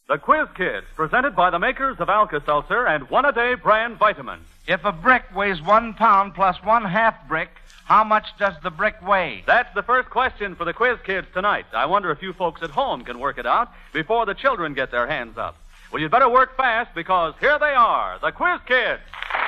The Quiz Kids, presented by the makers of Alka-Seltzer and One-A-Day brand vitamins. If a brick weighs 1 pound plus 1/2 brick, how much does the brick weigh? That's the first question for the Quiz Kids tonight. I wonder if you folks at home can work it out before the children get their hands up. Well, you'd better work fast because here they are, the Quiz Kids.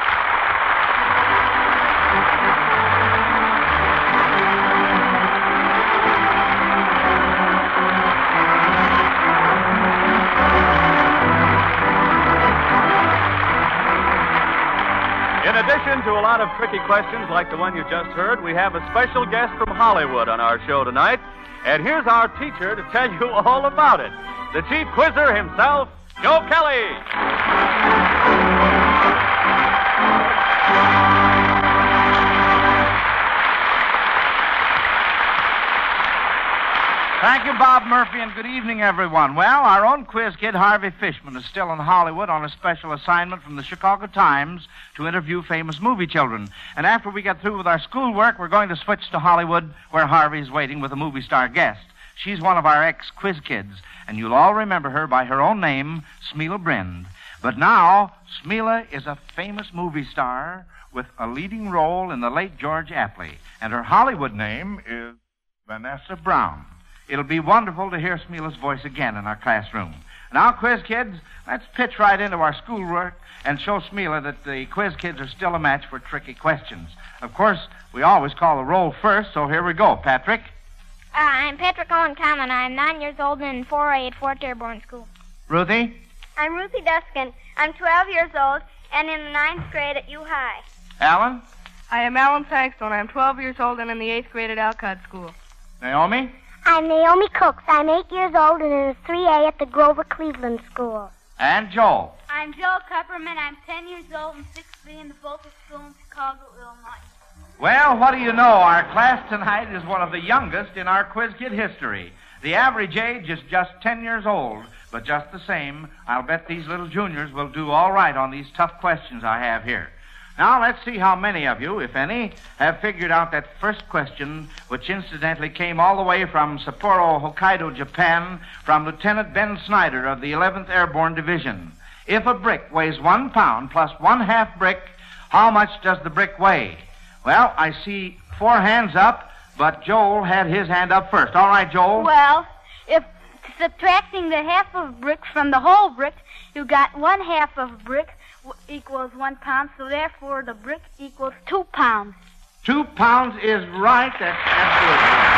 In addition to a lot of tricky questions like the one you just heard, we have a special guest from Hollywood on our show tonight. And here's our teacher to tell you all about it. The chief quizzer himself, Joe Kelly. Thank you, Bob Murphy, and good evening, everyone. Well, our own quiz kid, Harvey Fishman, is still in Hollywood on a special assignment from the Chicago Times to interview famous movie children. And after we get through with our schoolwork, we're going to switch to Hollywood, where Harvey's waiting with a movie star guest. She's one of our ex-quiz kids, and you'll all remember her by her own name, Smela Brind. But now, Smela is a famous movie star with a leading role in the late George Apley, and her Hollywood name is Vanessa Brown. It'll be wonderful to hear Smela's voice again in our classroom. Now, quiz kids, let's pitch right into our schoolwork and show Smela that the quiz kids are still a match for tricky questions. Of course, we always call the roll first, so here we go. Patrick? I'm Patrick Owen Common. I'm 9 years old and in 4A at Fort Airborne School. Ruthie? I'm Ruthie Duskin. I'm 12 years old and in the 9th grade at U High. Alan? I am Alan Sankstone. I'm 12 years old and in the 8th grade at Alcott School. Naomi? I'm Naomi Cooks. I'm 8 years old and in the 3A at the Grover Cleveland School. And Joel? I'm Joel Kupperman. I'm 10 years old and 6B in the Volker School in Chicago, Illinois. Well, what do you know? Our class tonight is one of the youngest in our quiz kid history. The average age is just 10 years old. But just the same, I'll bet these little juniors will do all right on these tough questions I have here. Now, let's see how many of you, if any, have figured out that first question, which incidentally came all the way from Sapporo, Hokkaido, Japan, from Lieutenant Ben Snyder of the 11th Airborne Division. If a brick weighs 1 pound plus 1/2 brick, how much does the brick weigh? Well, I see 4 hands up, but Joel had his hand up first. All right, Joel. Well, if subtracting the half of brick from the whole brick, you got 1/2 of brick equals 1 pound, so therefore the brick equals 2 pounds. 2 pounds is right. That's absolutely right.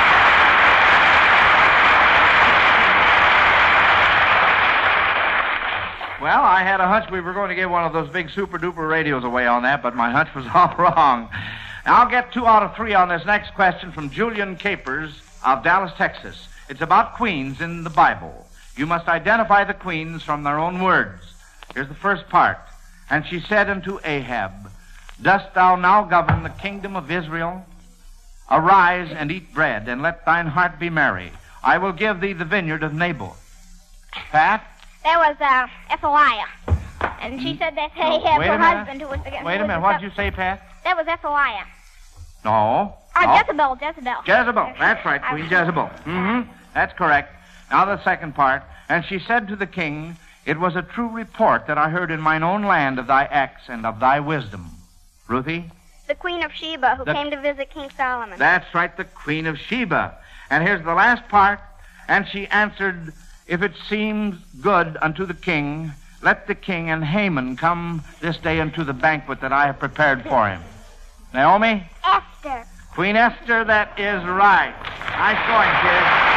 Well, I had a hunch we were going to get one of those big super-duper radios away on that, but my hunch was all wrong. Now, I'll get 2 out of 3 on this next question from Julian Capers of Dallas, Texas. It's about queens in the Bible. You must identify the queens from their own words. Here's the first part. And she said unto Ahab, Dost thou now govern the kingdom of Israel? Arise and eat bread, and let thine heart be merry. I will give thee the vineyard of Naboth. Pat? That was Athaliah. And she said that Ahab, her husband, who was the... Wait a minute. What did you say, Pat? That was Athaliah. No. Jezebel. Jezebel. That's right, Queen Jezebel. Mm-hmm. That's correct. Now the second part. And she said to the king, It was a true report that I heard in mine own land of thy acts and of thy wisdom. Ruthie? The Queen of Sheba, who came to visit King Solomon. That's right, the Queen of Sheba. And here's the last part. And she answered, If it seems good unto the king, let the king and Haman come this day unto the banquet that I have prepared for him. Naomi? Esther. Queen Esther, that is right. Nice going, kids.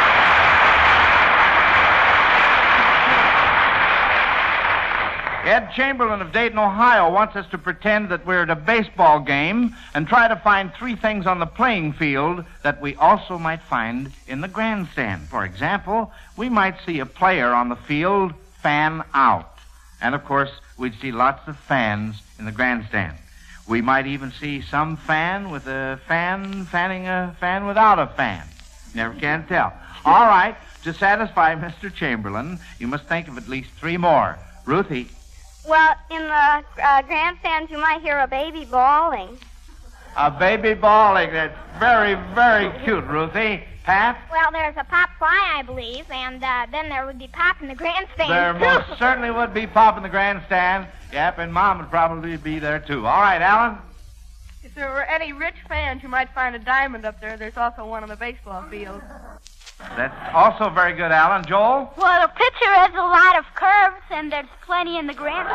Ed Chamberlain of Dayton, Ohio, wants us to pretend that we're at a baseball game and try to find 3 things on the playing field that we also might find in the grandstand. For example, we might see a player on the field fan out. And, of course, we'd see lots of fans in the grandstand. We might even see some fan with a fan fanning a fan without a fan. Never can tell. All right, to satisfy Mr. Chamberlain, you must think of at least 3 more. Ruthie? Well, in the grandstands, you might hear a baby bawling. A baby balling. That's very, very cute, Ruthie. Pat? Well, there's a pop fly, I believe, and then there would be pop in the grandstand. There most certainly would be pop in the grandstand. Yep, and Mom would probably be there, too. All right, Alan? If there were any rich fans, you might find a diamond up there. There's also one on the baseball field. That's also very good, Alan. Joel? Well, the pitcher has a lot of curves, and there's plenty in the grandstand.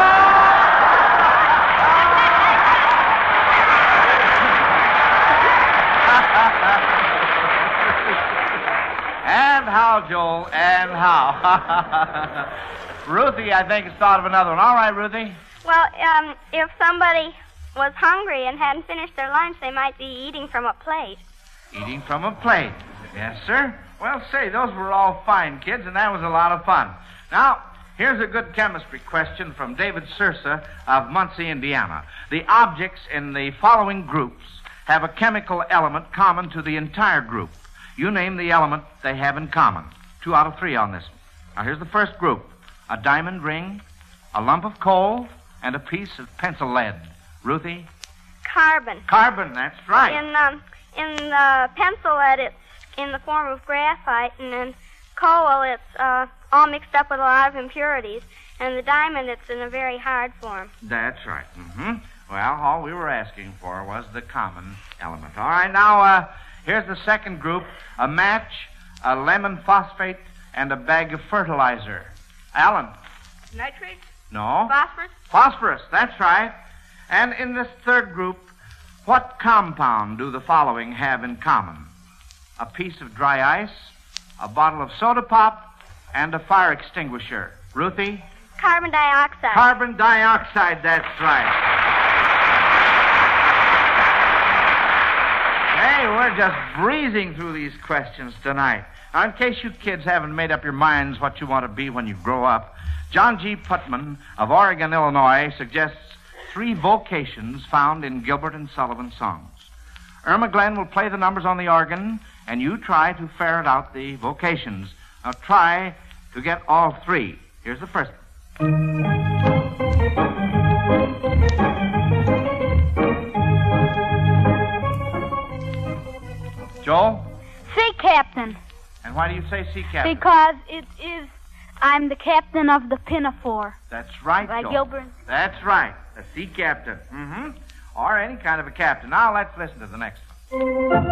And how, Joel? And how? Ruthie, I think, has thought of another one. All right, Ruthie. Well, if somebody was hungry and hadn't finished their lunch, they might be eating from a plate. Eating from a plate. Yes, sir. Well, say, those were all fine, kids, and that was a lot of fun. Now, here's a good chemistry question from David Sursa of Muncie, Indiana. The objects in the following groups have a chemical element common to the entire group. You name the element they have in common. 2 out of 3 on this one. Now, here's the first group. A diamond ring, a lump of coal, and a piece of pencil lead. Ruthie? Carbon. Carbon, that's right. In the pencil lead, it's in the form of graphite, and in coal, it's all mixed up with a lot of impurities. And the diamond, it's in a very hard form. That's right. Mm-hmm. Well, all we were asking for was the common element. All right, now, here's the second group. A match, a lemon phosphate, and a bag of fertilizer. Alan? Nitrate? No. Phosphorus? Phosphorus, that's right. And in this third group, what compound do the following have in common? A piece of dry ice, a bottle of soda pop, and a fire extinguisher. Ruthie? Carbon dioxide. Carbon dioxide, that's right. Hey, we're just breezing through these questions tonight. Now, in case you kids haven't made up your minds what you want to be when you grow up, John G. Putman of Oregon, Illinois, suggests 3 vocations found in Gilbert and Sullivan songs. Irma Glenn will play the numbers on the organ, and you try to ferret out the vocations. Now, try to get all 3. Here's the first one. Joel? Sea captain. And why do you say sea captain? Because I'm the captain of the Pinafore. That's right, By Joel. Gilbert. That's right. A sea captain. Mm-hmm. Or any kind of a captain. Now let's listen to the next one.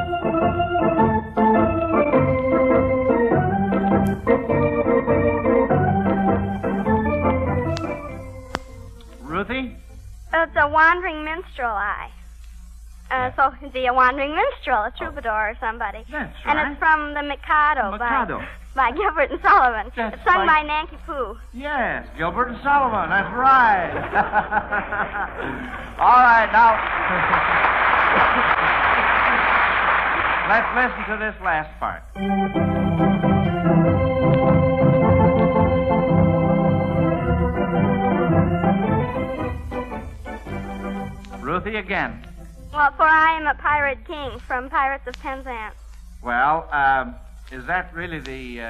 Ruthie? It's a wandering minstrel eye. So it'd be a wandering minstrel, a troubadour or somebody. That's And right. it's from the Mikado, Mikado. by Gilbert and Sullivan. That's It's sung right. by Nanky Poo. Yes, Gilbert and Sullivan. That's right. All right, now let's listen to this last part. Ruthie again. Well, for I am a pirate king from Pirates of Penzance. Well, is that really the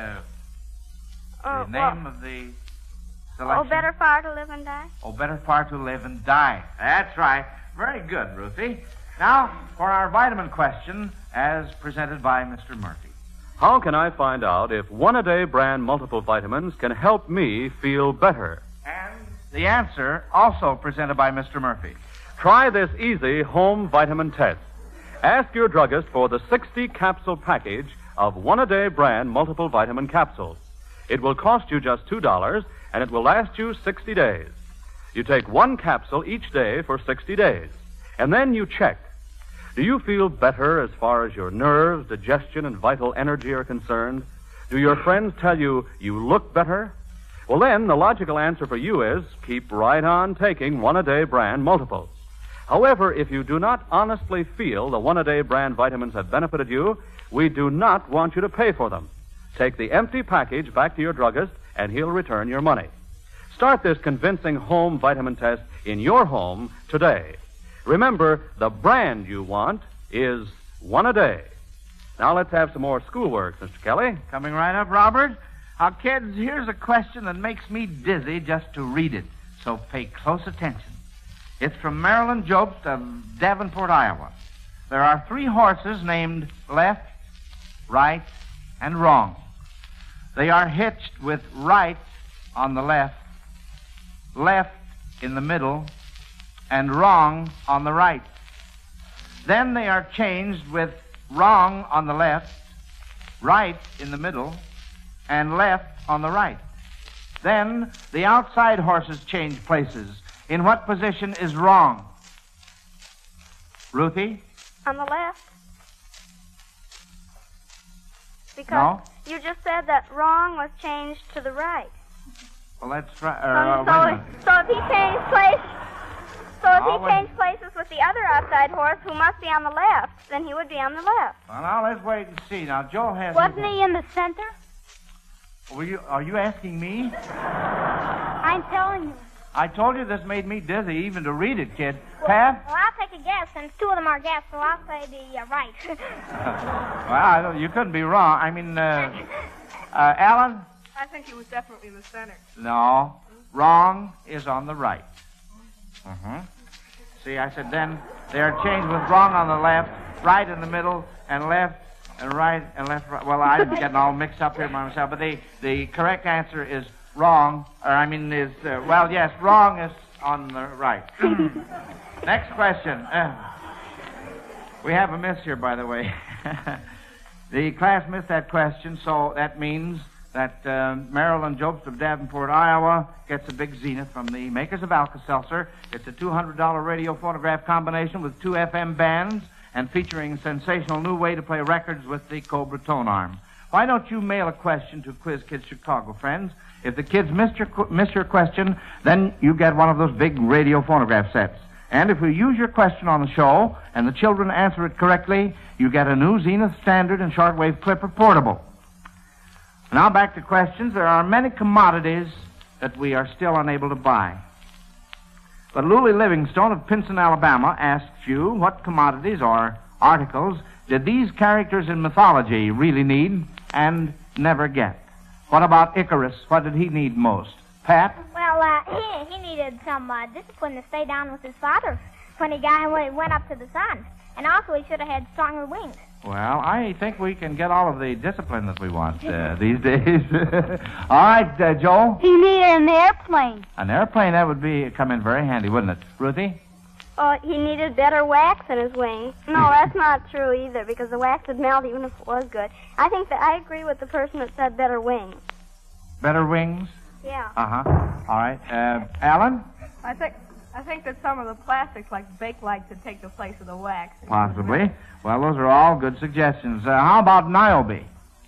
name of the selection? Oh, better far to live and die. Oh, better far to live and die. That's right. Very good, Ruthie. Now, for our vitamin question, as presented by Mr. Murphy. How can I find out if One-A-Day brand multiple vitamins can help me feel better? And the answer, also presented by Mr. Murphy. Try this easy home vitamin test. Ask your druggist for the 60-capsule package of One-A-Day brand multiple vitamin capsules. It will cost you just $2, and it will last you 60 days. You take 1 capsule each day for 60 days, and then you check. Do you feel better as far as your nerves, digestion, and vital energy are concerned? Do your friends tell you you look better? Well, then, the logical answer for you is keep right on taking One-A-Day brand multiples. However, if you do not honestly feel the One-A-Day brand vitamins have benefited you, we do not want you to pay for them. Take the empty package back to your druggist, and he'll return your money. Start this convincing home vitamin test in your home today. Remember, the brand you want is One-A-Day. Now let's have some more schoolwork, Mr. Kelly. Coming right up, Robert. Now, kids, here's a question that makes me dizzy just to read it, so pay close attention. It's from Marilyn Jobst of Davenport, Iowa. There are 3 horses named Left, Right, and Wrong. They are hitched with right on the left, left in the middle, and wrong on the right. Then they are changed with wrong on the left, right in the middle, and left on the right. Then the outside horses change places. In what position is wrong? Ruthie? On the left. Because No. you just said that wrong was changed to the right. Well, that's right. So if he changed places with the other outside horse, who must be on the left, then he would be on the left. Well, now let's wait and see. Now, Joe has... Wasn't he in the center? Are you asking me? I'm telling you. I told you this made me dizzy even to read it, kid. Pat? Well, I'll take a guess, since 2 of them are guess, so I'll say the right. Well, you couldn't be wrong. I mean, Alan? I think he was definitely in the center. No. Wrong is on the right. Mm-hmm. See, I said then they are changed with wrong on the left, right in the middle, and left and right and left. Right. Well, I'm getting all mixed up here by myself, but the correct answer is wrong. Yes, wrong is on the right. Next question. We have a miss here, by the way. The class missed that question, so that means that Marilyn Jobst of Davenport, Iowa, gets a big zenith from the makers of Alka-Seltzer. It's a $200 radio phonograph combination with 2 FM bands and featuring a sensational new way to play records with the Cobra tone arm. Why don't you mail a question to Quiz Kids Chicago, friends? If the kids miss your question, then you get one of those big radio phonograph sets. And if we use your question on the show and the children answer it correctly, you get a new Zenith Standard and Shortwave Clipper Portable. Now back to questions. There are many commodities that we are still unable to buy. But Lully Livingstone of Pinson, Alabama, asks you what commodities or articles did these characters in mythology really need and never get? What about Icarus? What did he need most? Pat? Well, he needed some discipline to stay down with his father when he went up to the sun. And also he should have had stronger wings. Well, I think we can get all of the discipline that we want these days. All right, Joel? He needed an airplane. An airplane, that would come in very handy, wouldn't it? Ruthie? Oh, he needed better wax in his wings. No, that's not true either, because the wax would melt even if it was good. I think that I agree with the person that said better wings. Better wings? Yeah. Uh-huh. All right. Alan? I think that some of the plastics, like Bakelite, could take the place of the wax. Possibly. Well, those are all good suggestions. How about Niobe?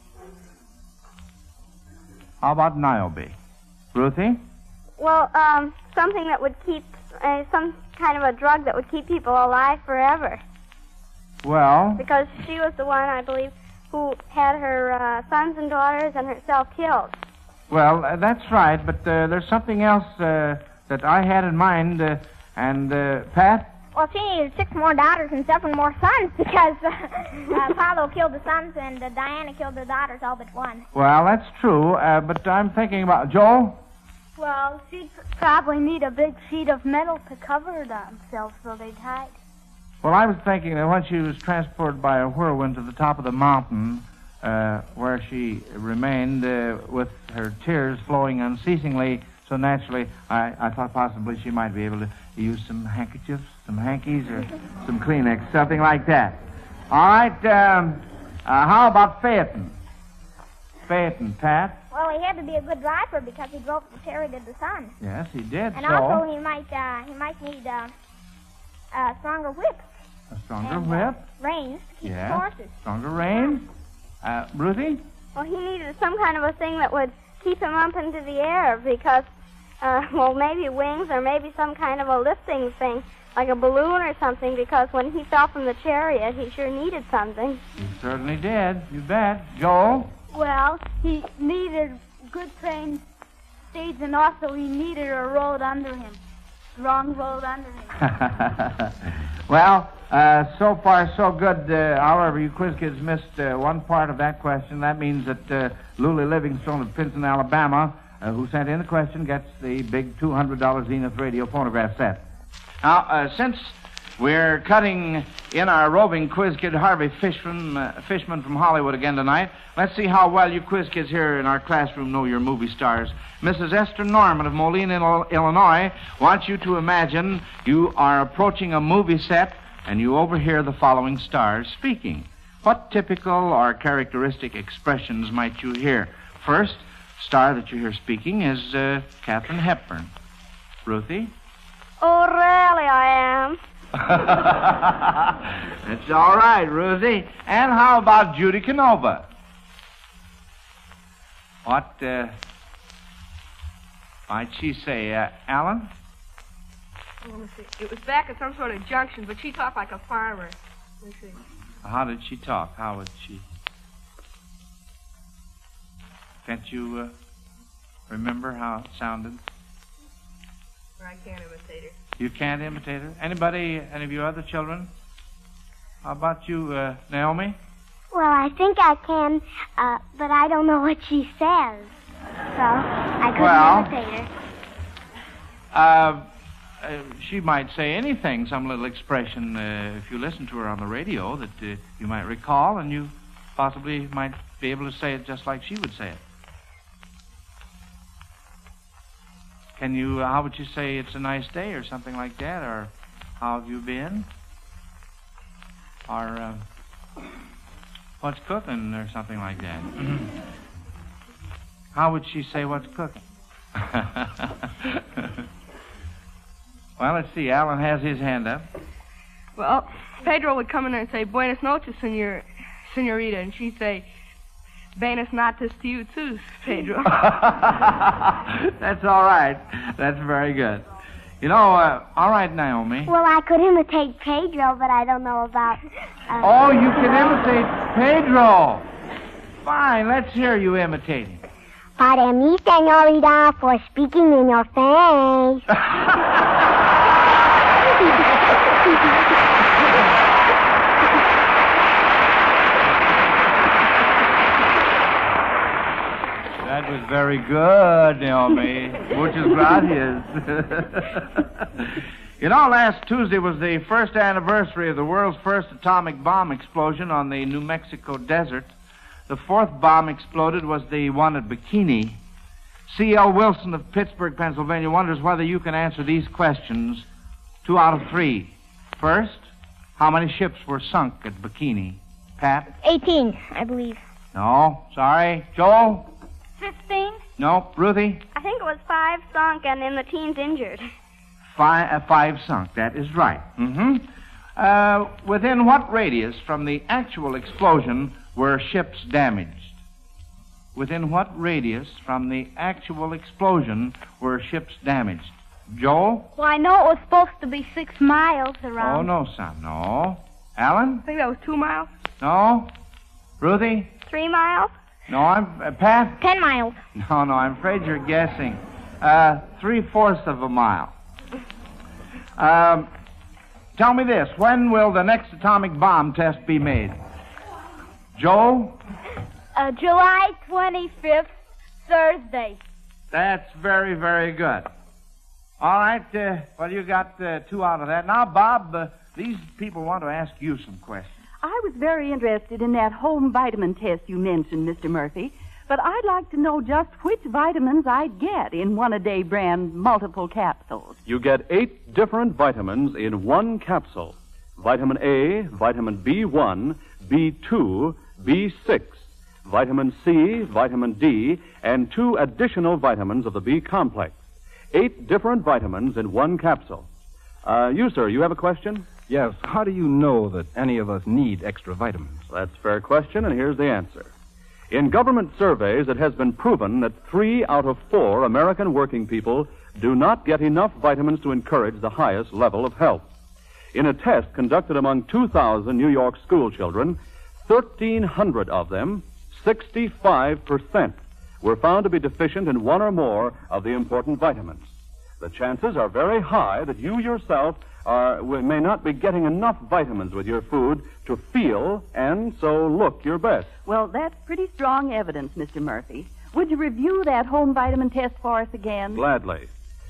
Ruthie? Well, something that would keep, some kind of a drug that would keep people alive forever. Well... Because she was the one, I believe, who had her sons and daughters and herself killed. Well, that's right, but there's something else that I had in mind, Pat? Well, she needed 6 more daughters and 7 more sons because Apollo killed the sons and Diana killed the daughters all but one. Well, that's true, but I'm thinking about... Joel? Well, she'd probably need a big sheet of metal to cover themselves so they'd hide. Well, I was thinking that when she was transported by a whirlwind to the top of the mountain, where she remained with her tears flowing unceasingly, so naturally, I thought possibly she might be able to use some handkerchiefs, some hankies, or some Kleenex, something like that. All right, how about Phaeton? Phaeton, Pat? Well, he had to be a good driver because he drove the chariot of the sun. Yes, he did, And also he might need a stronger whip. A stronger whip? Reins to keep Yes. the horses. Stronger reins? Ruthie? Well, he needed some kind of a thing that would keep him up into the air because, maybe wings or maybe some kind of a lifting thing, like a balloon or something, because when he fell from the chariot, he sure needed something. He certainly did. You bet. Joel? Well, he needed good trained steeds, and also he needed a road under him. Strong road under him. Well, so far so good. However, you quiz kids missed one part of that question. That means that Lully Livingstone of Pinson, Alabama, who sent in the question, gets the big $200 Zenith radio phonograph set. Now, since we're cutting in our roving quiz kid Harvey Fishman from Hollywood again tonight, let's see how well you quiz kids here in our classroom know your movie stars. Mrs. Esther Norman of Moline, Illinois, wants you to imagine you are approaching a movie set and you overhear the following stars speaking. What typical or characteristic expressions might you hear? First star that you hear speaking is Katharine Hepburn. Ruthie? Oh, really, I am. That's all right, Ruthie. And how about Judy Canova? What might she say, Alan? Let me see. It was back at some sort of junction, but she talked like a farmer. Let me see. How did she talk? How would she? Can't you remember how it sounded? I can't imitate her. You can't imitate her? Anybody, any of you other children? How about you, Naomi? Well, I think I can, but I don't know what she says. So I couldn't imitate her. She might say anything, some little expression, if you listen to her on the radio, that you might recall, and you possibly might be able to say it just like she would say it. Can you, how would you say it's a nice day or something like that? Or how have you been? Or what's cooking or something like that? How would she say what's cooking? Well, let's see. Alan has his hand up. Well, Pedro would come in there and say, Buenas noches, senorita, and she'd say, Buenas noches to you, too, Pedro. That's all right. That's very good. You know, all right, Naomi. Well, I could imitate Pedro, but I don't know about... Oh, you can imitate Pedro. Fine, let's hear you imitate him. Pardon me, senorita, for speaking in your face. That was very good, Naomi. Muchas gracias. You know, last Tuesday was the first anniversary of the world's first atomic bomb explosion on the New Mexico desert. The fourth bomb exploded was the one at Bikini. C.L. Wilson of Pittsburgh, Pennsylvania, wonders whether you can answer these questions 2 out of 3. First, how many ships were sunk at Bikini? Pat? 18, I believe. No, sorry. Joel? 15? No. Ruthie? I think it was 5 sunk and in the teens injured. 5 sunk. That is right. Mm-hmm. Within what radius from the actual explosion were ships damaged? Within what radius from the actual explosion were ships damaged? Joel? Well, I know it was supposed to be 6 miles around. Oh, no, son. No. Alan? I think that was 2 miles. No. Ruthie? 3 miles? No, I'm... Pat? 10 miles. No, I'm afraid you're guessing. 3/4 of a mile. Tell me this. When will the next atomic bomb test be made? Joel? July 25th, Thursday. That's very, very good. All right, well, you got 2 out of that. Now, Bob, these people want to ask you some questions. I was very interested in that home vitamin test you mentioned, Mr. Murphy, but I'd like to know just which vitamins I'd get in one-a-day brand multiple capsules. You get 8 different vitamins in one capsule. Vitamin A, vitamin B1, B2, B6, vitamin C, vitamin D, and 2 additional vitamins of the B complex. 8 different vitamins in one capsule. You, sir, you have a question? Yes. How do you know that any of us need extra vitamins? That's a fair question, and here's the answer. In government surveys, it has been proven that 3 out of 4 American working people do not get enough vitamins to encourage the highest level of health. In a test conducted among 2,000 New York school children, 1,300 of them, 65%, were found to be deficient in 1 or more of the important vitamins. The chances are very high that you yourself may not be getting enough vitamins with your food to feel and so look your best. Well, that's pretty strong evidence, Mr. Murphy. Would you review that home vitamin test for us again? Gladly.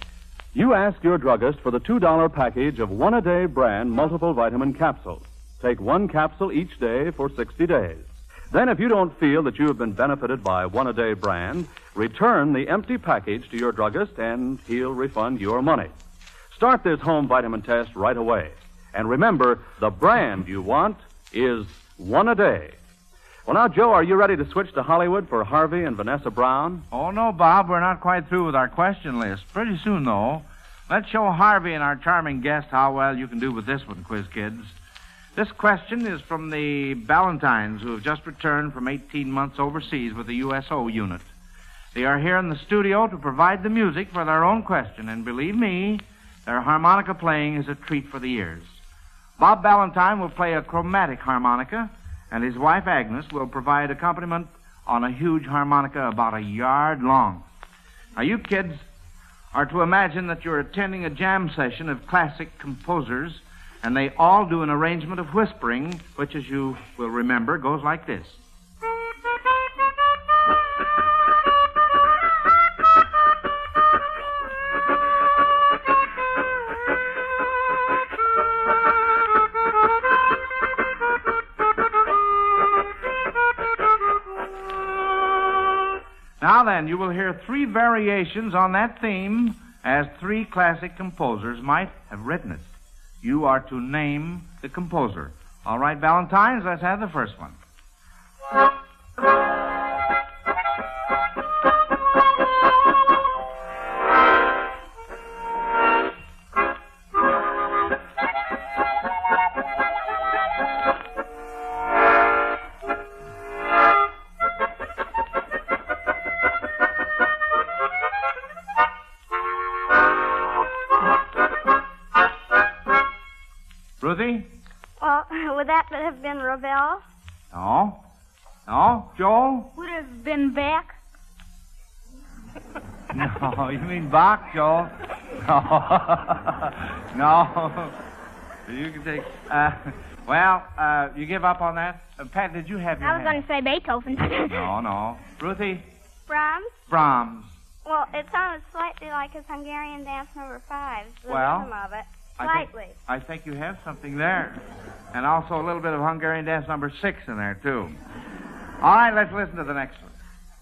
You ask your druggist for the $2 package of one-a-day brand multiple vitamin capsules. Take one capsule each day for 60 days. Then, if you don't feel that you have been benefited by one-a-day brand, return the empty package to your druggist and he'll refund your money. Start this home vitamin test right away. And remember, the brand you want is one a day. Well, now, Joe, are you ready to switch to Hollywood for Harvey and Vanessa Brown? Oh, no, Bob. We're not quite through with our question list. Pretty soon, though. Let's show Harvey and our charming guest how well you can do with this one, Quiz Kids. This question is from the Ballantines, who have just returned from 18 months overseas with the USO unit. They are here in the studio to provide the music for their own question, and believe me, their harmonica playing is a treat for the ears. Bob Ballantine will play a chromatic harmonica, and his wife Agnes will provide accompaniment on a huge harmonica about a yard long. Now, you kids are to imagine that you're attending a jam session of classic composers, and they all do an arrangement of whispering, which, as you will remember, goes like this. Now then, you will hear three variations on that theme as three classic composers might have written it. You are to name the composer. All right, Valentines, let's have the first one. Ruthie? Well, would that have been Ravel? No. No? Joel? Would it have been Bach? No, you mean Bach, Joel? No. No. You can take... you give up on that? Pat, did you have your I was going to say Beethoven. No. Ruthie? Brahms? Brahms. Well, it sounded slightly like his Hungarian Dance No. 5, the rhythm of it. Slightly. I think you have something there. And also a little bit of Hungarian Dance No. 6 in there, too. All right, let's listen to the next one.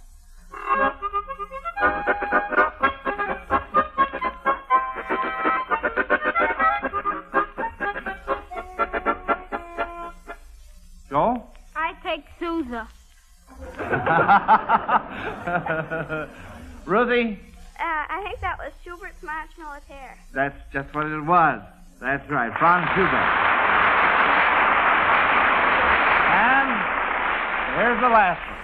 Joel? I take Sousa. Ruthie? I think that was Schubert's March Militaire. That's just what it was. That's right, Franz Schubert. And here's the last one.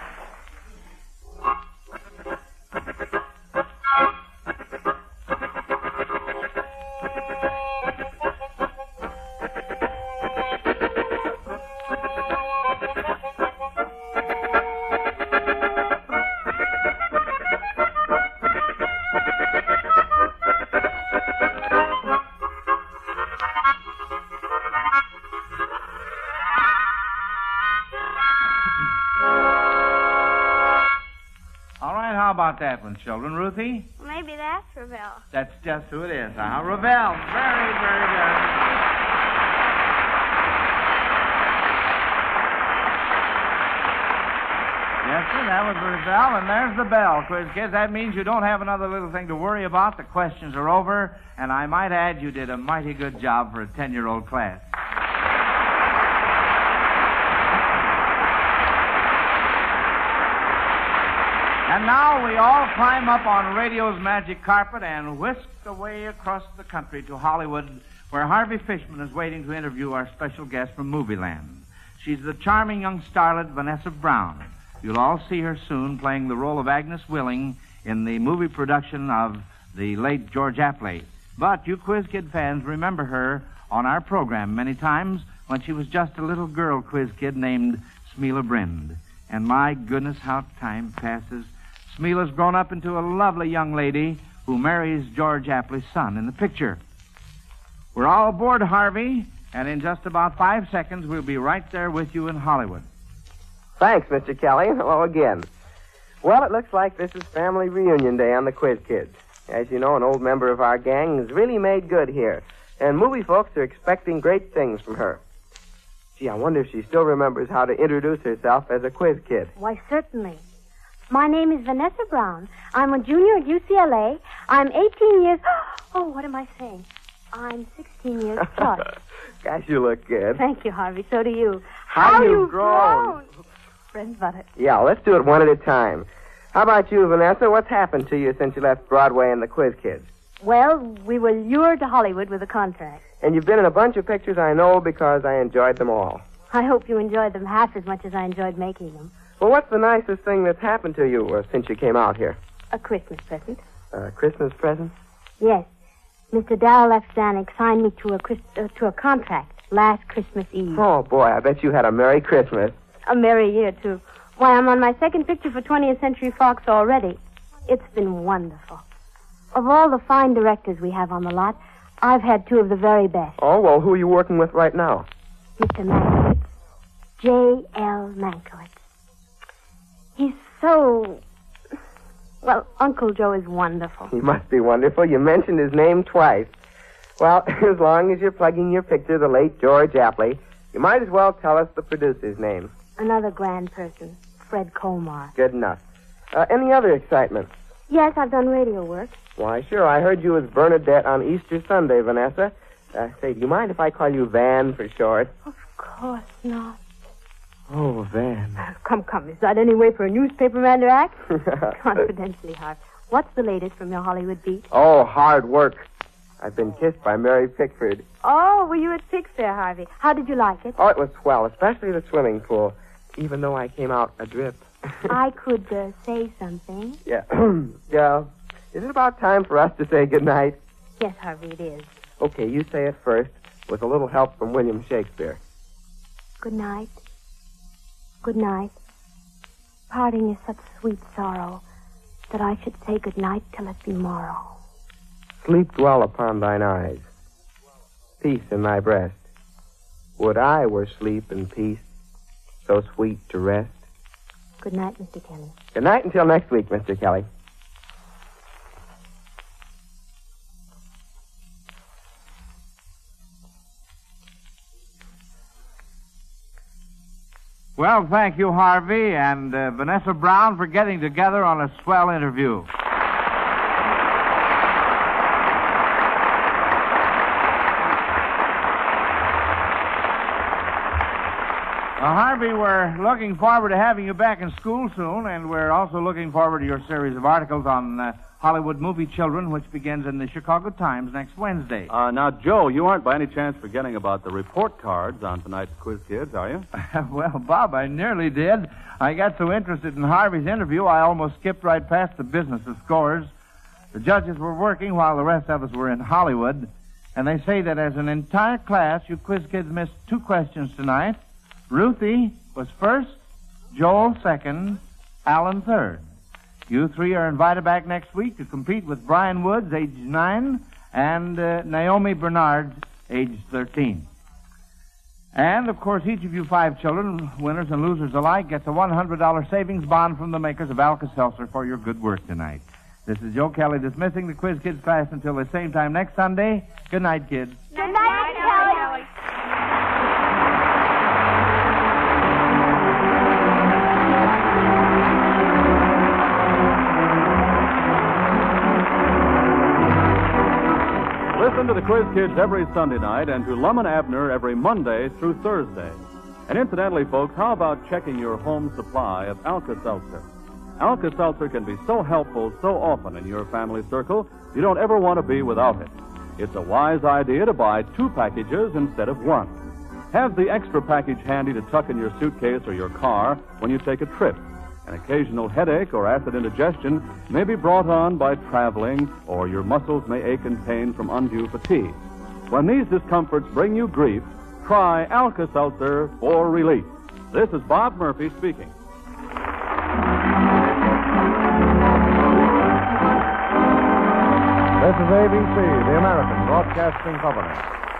How about that one, children? Ruthie? Maybe that's Ravel. That's just who it is. Ravel. Very, very good. Yes, sir, that was Ravel, and there's the bell, Quiz Kids. That means you don't have another little thing to worry about. The questions are over, and I might add you did a mighty good job for a 10-year-old class. And now we all climb up on radio's magic carpet and whisk away across the country to Hollywood, where Harvey Fishman is waiting to interview our special guest from Movieland. She's the charming young starlet Vanessa Brown. You'll all see her soon playing the role of Agnes Willing in the movie production of the late George Apley. But you Quiz Kid fans remember her on our program many times when she was just a little girl Quiz Kid named Smela Brind. And my goodness, how time passes. Smela's grown up into a lovely young lady who marries George Apley's son in the picture. We're all aboard, Harvey, and in just about 5 seconds, we'll be right there with you in Hollywood. Thanks, Mr. Kelly. Hello again. Well, it looks like this is family reunion day on the Quiz Kids. As you know, an old member of our gang has really made good here. And movie folks are expecting great things from her. Gee, I wonder if she still remembers how to introduce herself as a quiz kid. Why, certainly. My name is Vanessa Brown. I'm a junior at UCLA. I'm 18 years... Oh, what am I saying? I'm 16 years plus. Gosh, you look good. Thank you, Harvey. So do you. How you've grown. Bread and butter. Yeah, let's do it one at a time. How about you, Vanessa? What's happened to you since you left Broadway and the Quiz Kids? Well, we were lured to Hollywood with a contract. And you've been in a bunch of pictures, I know, because I enjoyed them all. I hope you enjoyed them half as much as I enjoyed making them. Well, what's the nicest thing that's happened to you since you came out here? A Christmas present. A Christmas present? Yes. Mr. Darrell F. Zanuck signed me to a contract last Christmas Eve. Oh, boy, I bet you had a Merry Christmas. A merry year, too. Why, I'm on my second picture for 20th Century Fox already. It's been wonderful. Of all the fine directors we have on the lot, I've had two of the very best. Oh, well, who are you working with right now? Mr. Mankiewicz. J.L. Mankiewicz. He's so... Well, Uncle Joe is wonderful. He must be wonderful. You mentioned his name twice. Well, as long as you're plugging your picture, the late George Apley, you might as well tell us the producer's name. Another grand person, Fred Colmar. Good enough. Any other excitement? Yes, I've done radio work. Why, sure. I heard you as Bernadette on Easter Sunday, Vanessa. Say, do you mind if I call you Van for short? Of course not. Oh, Van. Come. Is that any way for a newspaper man to act? Confidentially, Harv. What's the latest from your Hollywood beat? Oh, hard work. I've been kissed by Mary Pickford. Oh, were you at Pick's there, Harvey? How did you like it? Oh, it was swell, especially the swimming pool, even though I came out adrip. I could say something. Yeah. Yeah. Is it about time for us to say goodnight? Yes, Harvey, it is. Okay, you say it first, with a little help from William Shakespeare. Good night. Good night. Parting is such sweet sorrow that I should say good night till it be morrow. Sleep dwell upon thine eyes, peace in thy breast. Would I were sleep and peace, so sweet to rest. Good night, Mr. Kelly. Good night until next week, Mr. Kelly. Well, thank you, Harvey, and Vanessa Brown for getting together on a swell interview. Harvey, we're looking forward to having you back in school soon, and we're also looking forward to your series of articles on Hollywood movie children, which begins in the Chicago Times next Wednesday. Now, Joe, you aren't by any chance forgetting about the report cards on tonight's Quiz Kids, are you? Well, Bob, I nearly did. I got so interested in Harvey's interview, I almost skipped right past the business of scores. The judges were working while the rest of us were in Hollywood, and they say that as an entire class, you Quiz Kids missed 2 questions tonight. Ruthie was first, Joel second, Alan third. You 3 are invited back next week to compete with Brian Woods, age 9, and Naomi Bernard, age 13. And, of course, each of you 5 children, winners and losers alike, gets a $100 savings bond from the makers of Alka-Seltzer for your good work tonight. This is Joe Kelly dismissing the Quiz Kids class until the same time next Sunday. Good night, kids. Good night, Kelly. Listen to the Quiz Kids every Sunday night and to Lum and Abner every Monday through Thursday. And incidentally, folks, how about checking your home supply of Alka-Seltzer? Alka-Seltzer can be so helpful so often in your family circle, you don't ever want to be without it. It's a wise idea to buy 2 packages instead of 1. Have the extra package handy to tuck in your suitcase or your car when you take a trip. An occasional headache or acid indigestion may be brought on by traveling, or your muscles may ache and pain from undue fatigue. When these discomforts bring you grief, try Alka-Seltzer for relief. This is Bob Murphy speaking. This is ABC, the American Broadcasting Company.